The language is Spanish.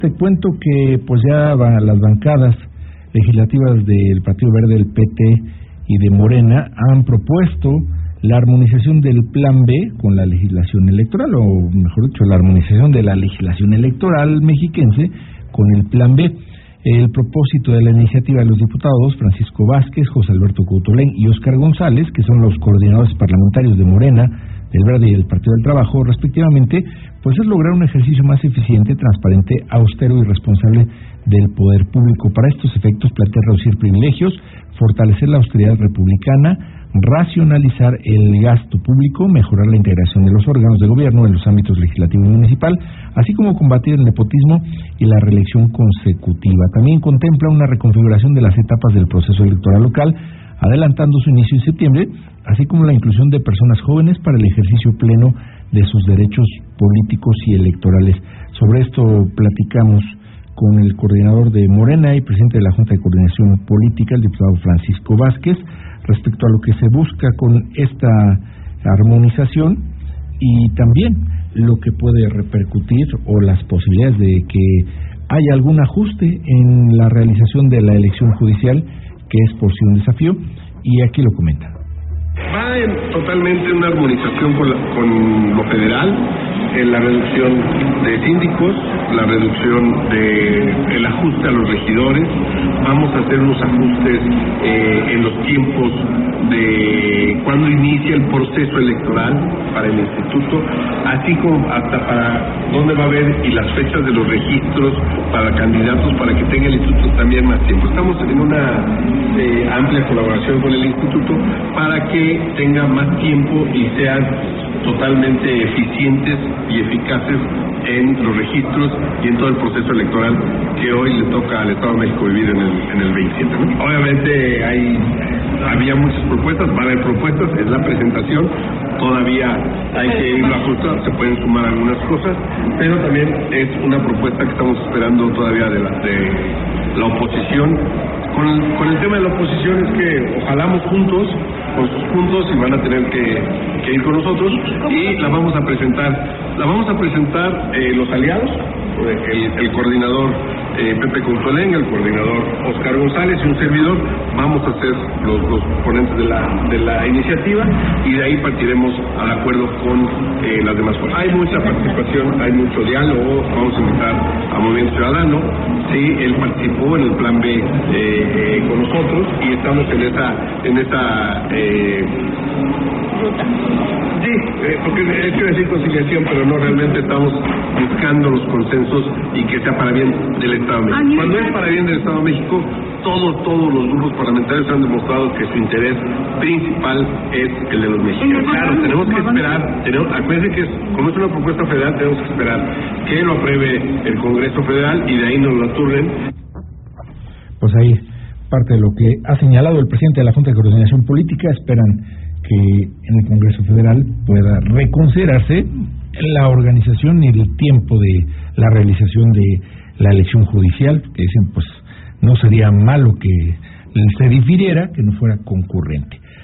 Te cuento que pues ya las bancadas legislativas del Partido Verde, del PT y de Morena han propuesto la armonización del Plan B con la legislación electoral, o mejor dicho, la armonización de la legislación electoral mexiquense con el Plan B. El propósito de la iniciativa de los diputados Francisco Vázquez, José Alberto Coutolen y Óscar González, que son los coordinadores parlamentarios de Morena, del Verde y del Partido del Trabajo, respectivamente, pues es lograr un ejercicio más eficiente, transparente, austero y responsable del poder público. Para estos efectos plantea reducir privilegios, fortalecer la austeridad republicana, racionalizar el gasto público, mejorar la integración de los órganos de gobierno en los ámbitos legislativo y municipal, así como combatir el nepotismo y la reelección consecutiva. También contempla una reconfiguración de las etapas del proceso electoral local, adelantando su inicio en septiembre, así como la inclusión de personas jóvenes para el ejercicio pleno de sus derechos políticos y electorales. Sobre esto platicamos con el coordinador de Morena y presidente de la Junta de Coordinación Política, el diputado Francisco Vázquez, respecto a lo que se busca con esta armonización y también lo que puede repercutir o las posibilidades de que haya algún ajuste en la realización de la elección judicial, que es por sí un desafío, y aquí lo comenta. Va totalmente una armonización con lo federal, en la reducción de síndicos, la reducción del ajuste a los regidores. Vamos a hacer unos ajustes en los tiempos de cuando inicia el proceso electoral para el instituto, así como hasta para dónde va a haber y las fechas de los registros para candidatos, para que tenga el instituto también más tiempo. Estamos en una amplia colaboración con el instituto para que tenga más tiempo y sean totalmente eficientes y eficaces en los registros y en todo el proceso electoral que hoy le toca al Estado de México vivir en el 27, ¿no? Obviamente había muchas propuestas, va a haber propuestas, es la presentación, todavía hay que irlo ajustando, se pueden sumar algunas cosas, pero también es una propuesta que estamos esperando todavía de la oposición. Con el tema de la oposición es que ojalamos juntos, con sus puntos, y van a tener que ir con nosotros, y la vamos a presentar los aliados, el coordinador Pepe Coutolen, el coordinador Óscar González y un servidor. Vamos a ser los ponentes de la iniciativa, y de ahí partiremos al acuerdo con las demás fuerzas. Hay mucha participación, hay mucho diálogo. Vamos a invitar a Movimiento Ciudadano. Sí, él participó en el Plan B con nosotros, y estamos en esa ruta. Sí, porque es que decir conciliación, pero no, realmente estamos buscando los consensos y que sea para bien del Estado de México. Cuando es para bien del Estado de México, todos los grupos parlamentarios han demostrado que su interés principal es el de los mexicanos. Claro, tenemos que esperar, acuérdense que como es una propuesta federal, tenemos que esperar que lo apruebe el Congreso Federal y de ahí nos lo turnen. Pues ahí parte de lo que ha señalado el presidente de la Junta de Coordinación Política. Esperan que en el Congreso Federal pueda reconsiderarse la organización y el tiempo de la realización de la elección judicial, que dicen pues no sería malo que se difiriera, que no fuera concurrente.